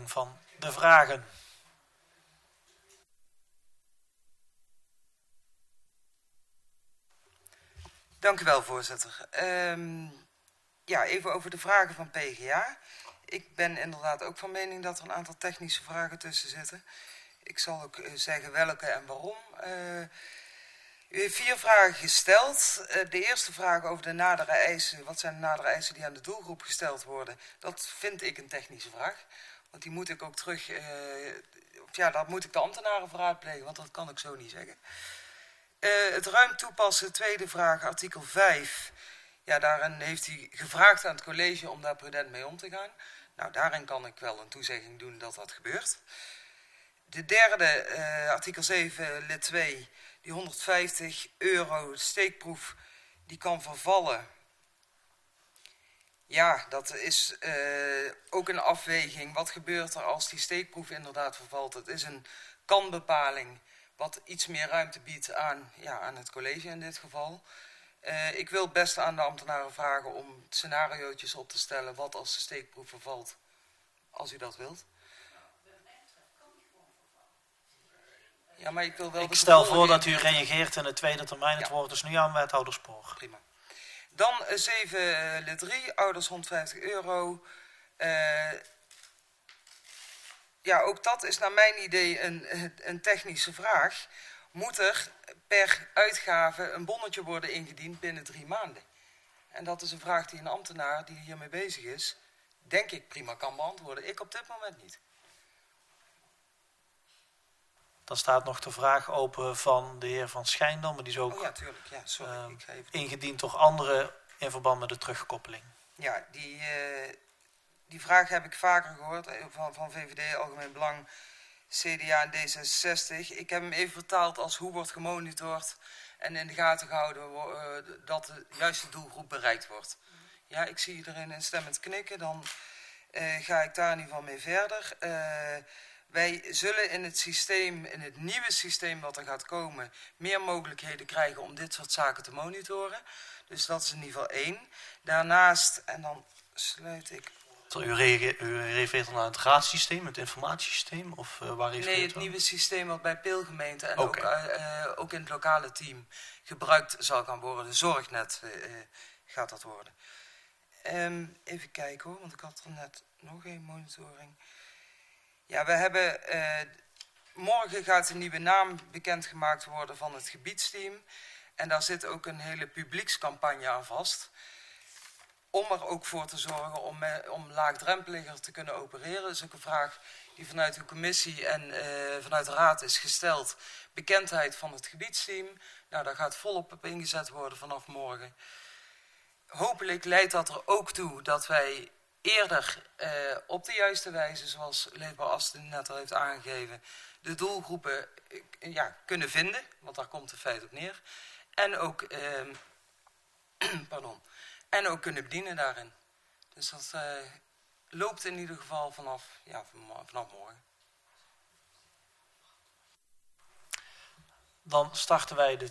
beantwoording van de vragen. Dank u wel, voorzitter. Ja, even over de vragen van PGA. Ik ben inderdaad ook van mening dat er een aantal technische vragen tussen zitten. Ik zal ook zeggen welke en waarom. U heeft 4 vragen gesteld. De eerste vraag over de nadere eisen. Wat zijn de nadere eisen die aan de doelgroep gesteld worden? Dat vind ik een technische vraag. Want die moet ik ook terug... ja, daar moet ik de ambtenaren voor raadplegen, want dat kan ik zo niet zeggen. Het ruim toepassen, tweede vraag, artikel 5. Ja, daarin heeft hij gevraagd aan het college om daar prudent mee om te gaan. Nou, daarin kan ik wel een toezegging doen dat dat gebeurt. De derde, artikel 7, lid 2, die €150 steekproef, die kan vervallen. Ja, dat is ook een afweging. Wat gebeurt er als die steekproef inderdaad vervalt? Het is een kanbepaling, wat iets meer ruimte biedt aan, ja, aan het college in dit geval. Ik wil best aan de ambtenaren vragen om scenariootjes op te stellen wat als de steekproef vervalt, als u dat wilt. Ja, maar ik wil wel. Ik stel voor dat u reageert in de tweede termijn. Het woord is nu aan wethouder Spoor. Prima. Dan 7 lid 3, ouders €150. Ja, ook dat is naar mijn idee een technische vraag. Moet er per uitgave een bonnetje worden ingediend binnen 3 maanden? En dat is een vraag die een ambtenaar die hiermee bezig is, denk ik prima kan beantwoorden. Ik op dit moment niet. Dan staat nog de vraag open van de heer Van Schijndel, maar die is ook ja, tuurlijk. Ja, sorry. Ik ga even ingediend door anderen in verband met de terugkoppeling. Ja, die vraag heb ik vaker gehoord van VVD, Algemeen Belang, CDA en D66. Ik heb hem even vertaald als hoe wordt gemonitord en in de gaten gehouden dat de juiste doelgroep bereikt wordt. Ja, ik zie iedereen instemmend knikken, dan ga ik daar in ieder geval mee verder. Wij zullen in het systeem, in het nieuwe systeem wat er gaat komen, meer mogelijkheden krijgen om dit soort zaken te monitoren. Dus dat is in ieder geval 1. Daarnaast, en dan sluit ik... U refereert dan aan het raadssysteem, het informatiesysteem? Of waar nee, het nieuwe systeem wat bij Peelgemeente en ook in het lokale team gebruikt zal gaan worden. De Zorgnet gaat dat worden. Even kijken hoor, want ik had er net nog een monitoring. Ja, we hebben... morgen gaat een nieuwe naam bekendgemaakt worden van het gebiedsteam. En daar zit ook een hele publiekscampagne aan vast. Om er ook voor te zorgen om laagdrempeliger te kunnen opereren. Dat is ook een vraag die vanuit de commissie en vanuit de raad is gesteld. Bekendheid van het gebiedsteam. Nou, daar gaat volop op ingezet worden vanaf morgen. Hopelijk leidt dat er ook toe dat wij eerder op de juiste wijze, zoals Leefbaar Asten net al heeft aangegeven, de doelgroepen kunnen vinden. Want daar komt het feit op neer. En ook... En ook kunnen bedienen daarin. Dus dat loopt in ieder geval vanaf morgen. Dan starten wij de